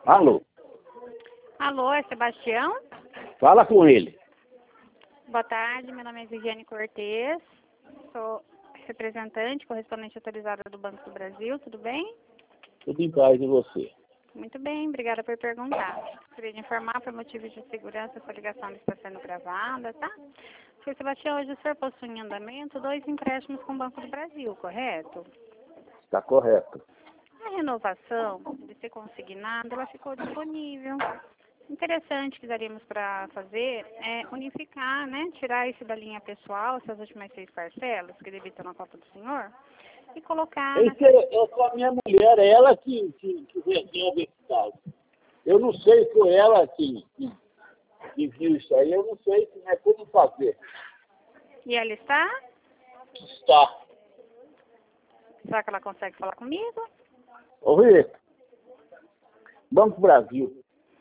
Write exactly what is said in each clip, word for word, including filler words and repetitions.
Alô? Alô, é Sebastião? Fala com ele. Boa tarde, meu nome é Viviane Cortez, sou representante, correspondente autorizada do Banco do Brasil, tudo bem? Tudo em paz e você? Muito bem, obrigada por perguntar. Gostaria de informar, por motivos de segurança, essa ligação está sendo gravada, tá? Senhor Sebastião, hoje o senhor possui em andamento dois empréstimos com o Banco do Brasil, correto? Está correto. A renovação de ser consignada, ela ficou disponível. Interessante que daríamos para fazer é unificar, né? Tirar isso da linha pessoal, essas últimas seis parcelas que debitam na conta do senhor, e colocar... Esse é, é com a minha mulher, é ela que, que, que resolve esse caso. Eu não sei se foi ela que, que, que viu isso aí, eu não sei como é como fazer. E ela está? Está. Será que ela consegue falar comigo? Ô, Rita, Banco Brasil.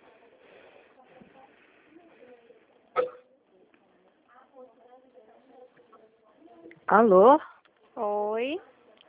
Alô? Oi.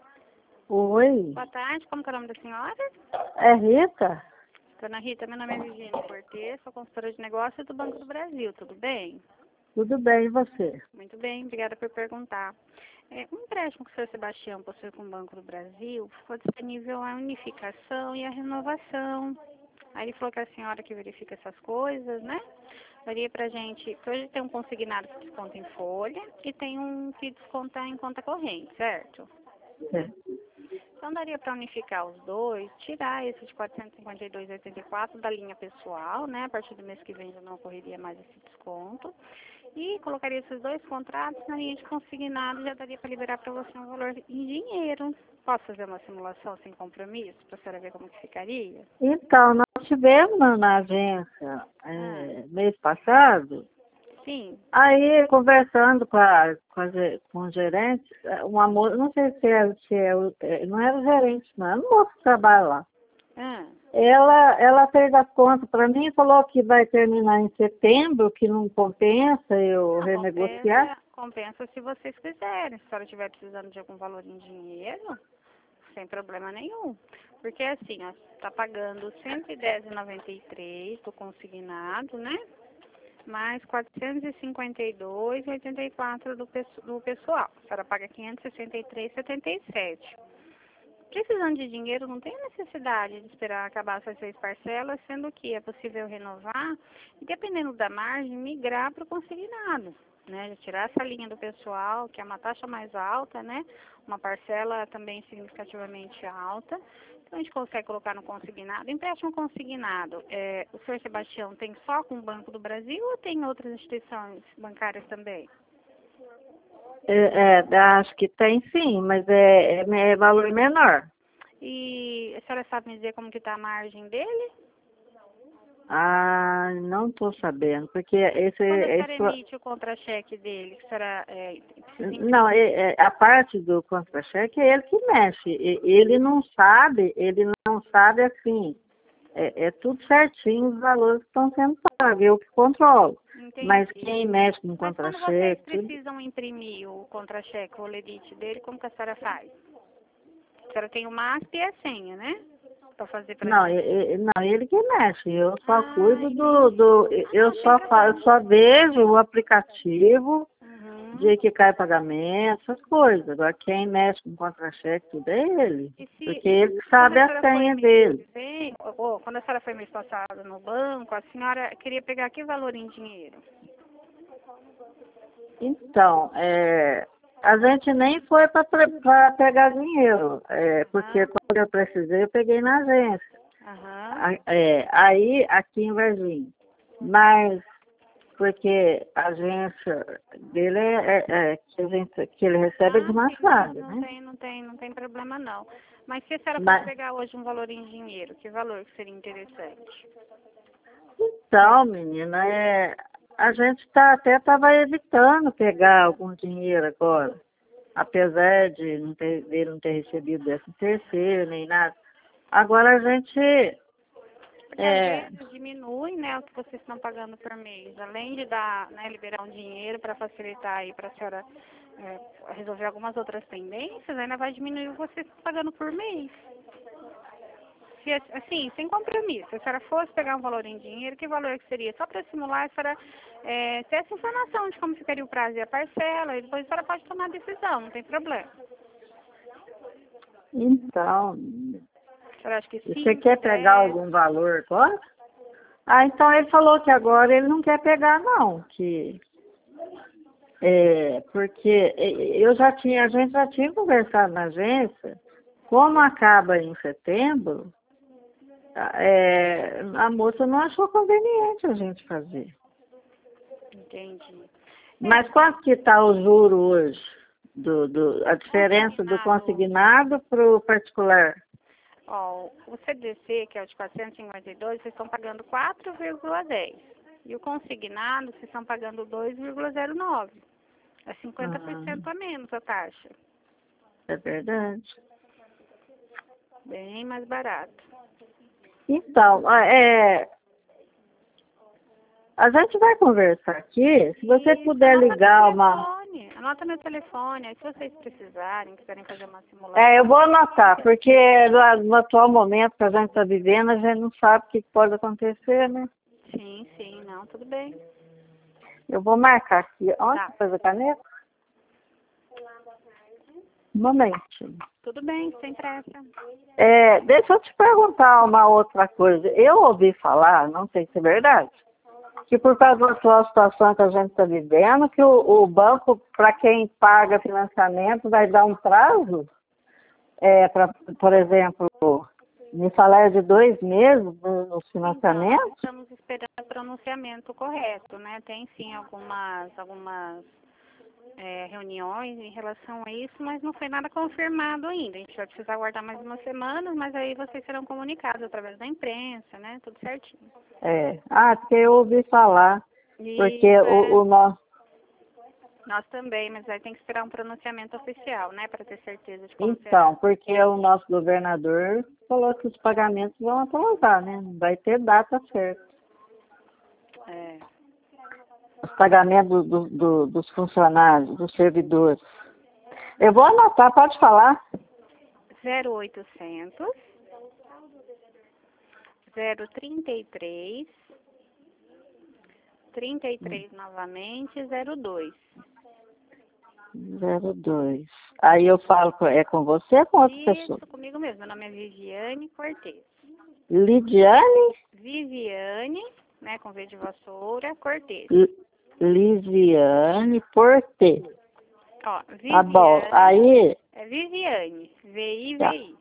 Oi. Boa tarde, como que é o nome da senhora? É Rita? Dona Rita, meu nome é Virginia Cortez, sou consultora de negócios do Banco do Brasil, tudo bem? Tudo bem, e você? Muito bem, obrigada por perguntar. É, um empréstimo que o senhor Sebastião possui com o Banco do Brasil ficou disponível a unificação e a renovação. Aí ele falou que a senhora que verifica essas coisas, né? Daria pra gente, que hoje tem um consignado que desconta em folha e tem um que desconta em conta corrente, certo? É. Então daria para unificar os dois, tirar esse de quatrocentos e cinquenta e dois vírgula oitenta e quatro da linha pessoal, né? A partir do mês que vem já não ocorreria mais esse desconto. E colocaria esses dois contratos na linha de consignado, já daria para liberar para você um valor em dinheiro. Posso fazer uma simulação sem compromisso, para a senhora ver como que ficaria? Então, nós tivemos na agência é, Ah, mês passado, sim. aí conversando com, a, com, a, ge- com o gerente, uma moça, não sei se é, se é, o- é, não era o gerente, não, era um moço que trabalha lá. Ah, Ela, ela fez as contas para mim e falou que vai terminar em setembro, que não compensa eu não, renegociar. compensa, compensa se vocês quiserem. Se a senhora estiver precisando de algum valor em dinheiro, sem problema nenhum. Porque assim, ó, está pagando cento e dez reais e noventa e três centavos do consignado, né? Mais quatrocentos e cinquenta e dois reais e oitenta e quatro centavos do, do pessoal. A senhora paga quinhentos e sessenta e três reais e setenta e sete centavos. Precisando de dinheiro, não tem necessidade de esperar acabar essas seis parcelas, sendo que é possível renovar e, dependendo da margem, migrar para o consignado, né? Tirar essa linha do pessoal, que é uma taxa mais alta, né? Uma parcela também significativamente alta. Então, a gente consegue colocar no consignado. Empréstimo consignado, é, o senhor Sebastião tem só com o Banco do Brasil ou tem outras instituições bancárias também? É, é, acho que tem sim, mas é, é, é valor menor. E a senhora sabe me dizer como que está a margem dele? Ah, não estou sabendo, porque esse, Quando a senhora esse emite o contra-cheque dele, que a senhora é, precisa não, imprimir? é- é- a parte do contra-cheque é ele que mexe. E- Ele não sabe, ele não sabe assim. É, é tudo certinho os valores que estão sendo pagos, eu que controlo. Mas Entendi. quem mexe com Mas quando vocês contra-cheque, tudo. precisam imprimir o contra-cheque, o olerite dele, como que a senhora faz? A senhora tem o M A S P e a senha, né? Para fazer pra Não, gente. e- e- não, ele que mexe. Eu só Ah, cuido do, entendi. do Ah, eu não, sem só fa- eu problema. só vejo o aplicativo, Uhum. dia que cai pagamento, essas coisas. Agora quem mexe com contra-cheque tudo é ele. E Porque se, ele que quando a sabe a senhora foi senha mês dele. que vem, ou, ou quando a senhora foi mês passado no banco, a senhora queria pegar que valor em dinheiro? Então, é, a gente nem foi para pegar dinheiro, é, porque Aham, quando eu precisei, eu peguei na agência. aham. A- é, aí, aqui em Varginha. Mas, porque a agência dele é, é- é que, a gente, que ele recebe é de Ah, sim, não, Machado, não né? tem, não tem, não tem problema não. Mas se a senhora fosse Mas, pegar hoje um valor em dinheiro, que valor que seria interessante? então, menina, é, a gente tá, até estava evitando pegar algum dinheiro agora. Apesar de não ter, dele não ter recebido décimo terceiro nem nada. Agora a gente, Porque às é, vezes diminui, né, o que vocês estão pagando por mês. Além de dar, né, liberar um dinheiro para facilitar aí para a senhora é, resolver algumas outras pendências, ainda vai diminuir o que vocês estão pagando por mês. se, assim, sem compromisso, se a senhora fosse pegar um valor em dinheiro, que valor que seria? Só para simular, a senhora é, ter essa informação de como ficaria o prazo e a parcela, e depois a senhora pode tomar a decisão, não tem problema. Então, A senhora acha que sim? você quer pegar dez? algum valor agora? Ah, então ele falou que agora ele não quer pegar não, que é, porque eu já tinha, a gente já tinha conversado na agência, como acaba em setembro, é, a moça não achou conveniente a gente fazer. Entendi. Mas quanto que está o juro hoje? Do, do, a diferença do consignado para o particular? Ó, o C D C, que é o de quatrocentos e cinquenta e dois, vocês estão pagando quatro vírgula dez. E o consignado, vocês estão pagando dois vírgula zero nove. É cinquenta por cento Ah, a menos a taxa. é verdade. Bem mais barato. Então, é, a gente vai conversar aqui. Se você Isso, puder anota ligar meu uma... telefone. Anota meu telefone. Aí se vocês precisarem, quiserem fazer uma simulação. É, eu vou anotar, porque no, no atual momento que a gente está vivendo, a gente não sabe o que pode acontecer, né? Sim, sim, não, tudo bem. Eu vou marcar aqui. Onde Tá. você faz a caneta? Um momentinho. Tudo bem, sem pressa. É, deixa eu te perguntar uma outra coisa. Eu ouvi falar, não sei se é verdade, que por causa da atual situação que a gente está vivendo, que o, o banco, para quem paga financiamento, vai dar um prazo, é, pra, por exemplo, me falar de dois meses nos financiamentos? Então, estamos esperando o pronunciamento correto, né? Tem sim algumas, algumas é, reuniões em relação a isso, mas não foi nada confirmado ainda. A gente vai precisar aguardar mais umas semanas, mas aí vocês serão comunicados através da imprensa, né? Tudo certinho. É. Ah, porque eu ouvi falar, porque Isso, o, é. o nosso... Nós também, mas aí tem que esperar um pronunciamento oficial, né? Para ter certeza de como Então, porque o nosso governador falou que os pagamentos vão atrasar, né? Não vai ter data certa. será. É. Os pagamentos do, do, dos funcionários, dos servidores. Eu vou anotar, pode falar. zero oitocentos, zero trinta e três, trinta e três novamente, zero dois. zero dois. Aí eu falo, com- é com você ou com outra pessoa? Isso, comigo mesmo. Meu nome é Viviane Cortez. Lidiane? Viviane, né, com V de vassoura, Cortez. Li- Lisiane Porte. Ó, Viviane. Tá bom. Aí, É Viviane, V I V tá. I.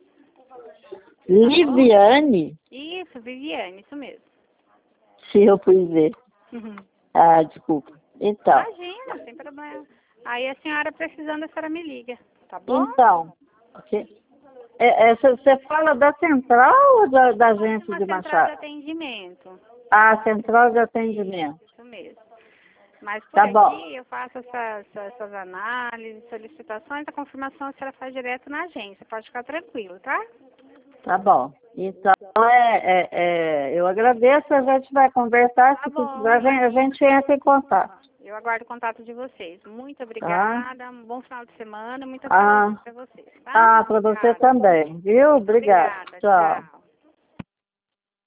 Liviane, Isso, Viviane, isso mesmo. se eu fui ver. Ah, desculpa. Então, Imagina, sem problema. Aí a senhora precisando, a senhora me liga, tá bom? então, ok. É, é, você fala da central ou da, da agência Uma de central de Machado? atendimento. Ah, central de atendimento. Isso mesmo. Mas por Tá aqui bom. eu faço essa, essa, essas análises, solicitações, a confirmação a senhora faz direto na agência. Pode ficar tranquilo, tá? Tá bom. Então, é, é, é, eu agradeço, a gente vai conversar, Tá se bom. precisar, a gente, a gente entra em contato. Eu aguardo o contato de vocês. Muito obrigada. Um bom final de semana. Muita Ah. saúde para vocês, tá? Ah, para você Obrigada. também, viu? Obrigada. Obrigada. Tchau. Tchau.